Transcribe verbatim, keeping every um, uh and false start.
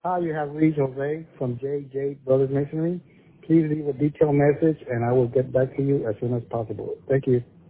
Hi, you have reached Jose from J J Brothers Masonry. Please leave a detailed message, and I will get back to you as soon as possible. Thank you.